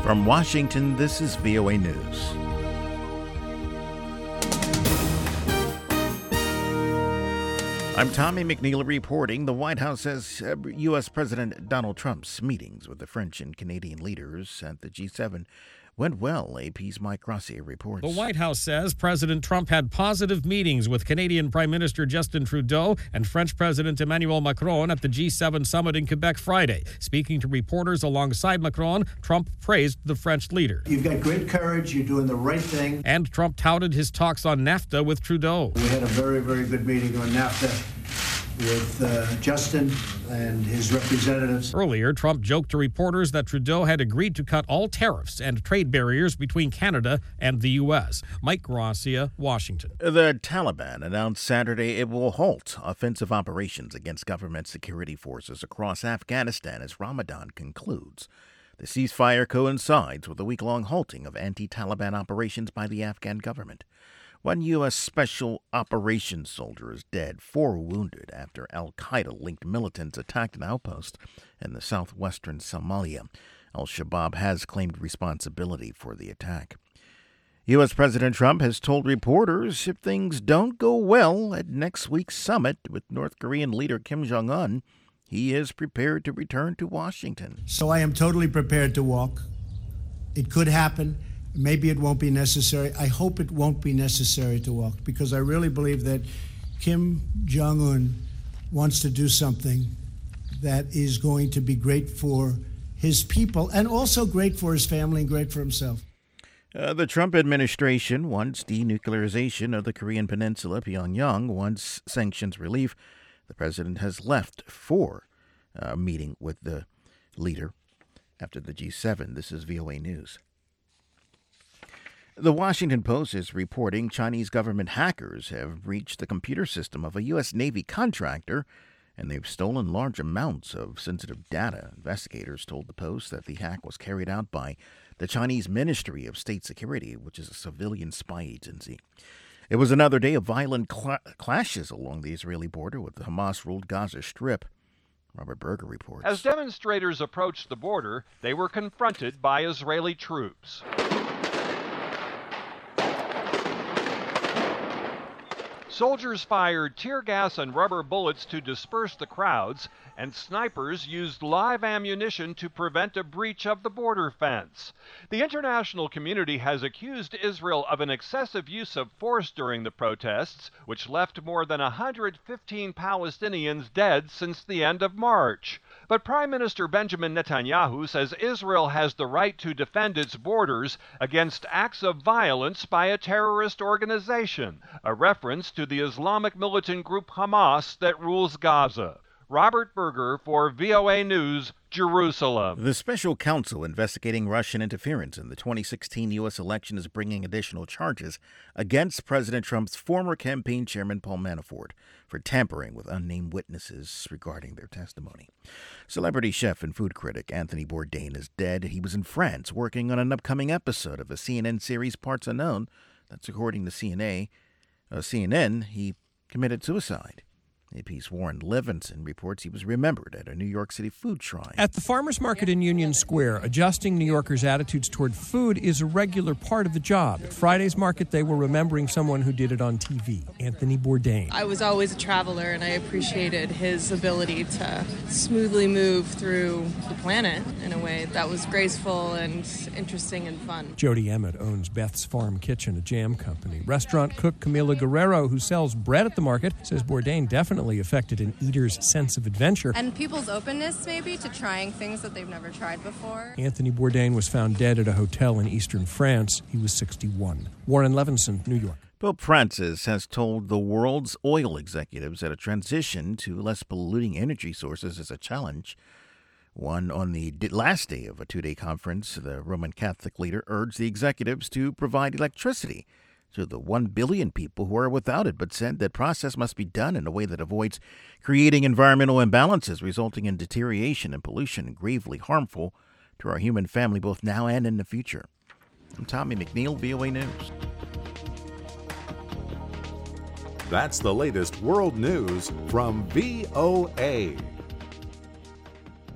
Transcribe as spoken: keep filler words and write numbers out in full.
From Washington, this is V O A News. I'm Tommy McNeil reporting. The White House says U S. President Donald Trump's meetings with the French and Canadian leaders at the G seven went well, A P's Mike Rossi reports. The White House says President Trump had positive meetings with Canadian Prime Minister Justin Trudeau and French President Emmanuel Macron at the G seven summit in Quebec Friday. Speaking to reporters alongside Macron, Trump praised the French leader. You've got great courage. You're doing the right thing. And Trump touted his talks on NAFTA with Trudeau. We had a very, very good meeting on NAFTA with uh, Justin and his representatives. Earlier, Trump joked to reporters that Trudeau had agreed to cut all tariffs and trade barriers between Canada and the U S. Mike Gracia, Washington. The Taliban announced Saturday it will halt offensive operations against government security forces across Afghanistan as Ramadan concludes. The ceasefire coincides with a week-long halting of anti-Taliban operations by the Afghan government. One U S. Special Operations soldier is dead, four wounded after al-Qaeda-linked militants attacked an outpost in the southwestern Somalia. Al-Shabaab has claimed responsibility for the attack. U S. President Trump has told reporters if things don't go well at next week's summit with North Korean leader Kim Jong-un, he is prepared to return to Washington. So I am totally prepared to walk. It could happen. Maybe it won't be necessary. I hope it won't be necessary to walk, because I really believe that Kim Jong-un wants to do something that is going to be great for his people and also great for his family and great for himself. Uh, the Trump administration wants denuclearization of the Korean Peninsula. Pyongyang wants sanctions relief. The president has left for a meeting with the leader after the G seven. This is V O A News. The Washington Post is reporting Chinese government hackers have breached the computer system of a U S. Navy contractor, and they've stolen large amounts of sensitive data. Investigators told the Post that the hack was carried out by the Chinese Ministry of State Security, which is a civilian spy agency. It was another day of violent cl- clashes along the Israeli border with the Hamas-ruled Gaza Strip. Robert Berger reports. As demonstrators approached the border, they were confronted by Israeli troops. Soldiers fired tear gas and rubber bullets to disperse the crowds, and snipers used live ammunition to prevent a breach of the border fence. The international community has accused Israel of an excessive use of force during the protests, which left more than one hundred fifteen Palestinians dead since the end of March. But Prime Minister Benjamin Netanyahu says Israel has the right to defend its borders against acts of violence by a terrorist organization, a reference to the Islamic militant group Hamas that rules Gaza. Robert Berger for V O A News, Jerusalem. The special counsel investigating Russian interference in the twenty sixteen U S election is bringing additional charges against President Trump's former campaign chairman Paul Manafort for tampering with unnamed witnesses regarding their testimony. Celebrity chef and food critic Anthony Bourdain is dead. He was in France working on an upcoming episode of a C N N series, Parts Unknown. That's according to C N A. Uh, C N N, he committed suicide. A P's Warren Levinson reports he was remembered at a New York City food shrine. At the farmers market in Union Square, adjusting New Yorkers' attitudes toward food is a regular part of the job. At Friday's market, they were remembering someone who did it on T V, Anthony Bourdain. I was always a traveler, and I appreciated his ability to smoothly move through the planet in a way that was graceful and interesting and fun. Jody Emmett owns Beth's Farm Kitchen, a jam company. Restaurant cook Camila Guerrero, who sells bread at the market, says Bourdain definitely affected an eater's sense of adventure. And people's openness, maybe, to trying things that they've never tried before. Anthony Bourdain was found dead at a hotel in eastern France. He was sixty-one. Warren Levinson, New York. Pope Francis has told the world's oil executives that a transition to less polluting energy sources is a challenge. One on the last day of a two-day conference, the Roman Catholic leader urged the executives to provide electricity to the one billion people who are without it, but said that process must be done in a way that avoids creating environmental imbalances resulting in deterioration and pollution gravely harmful to our human family both now and in the future. I'm Tommy McNeil, V O A News. That's the latest world news from V O A.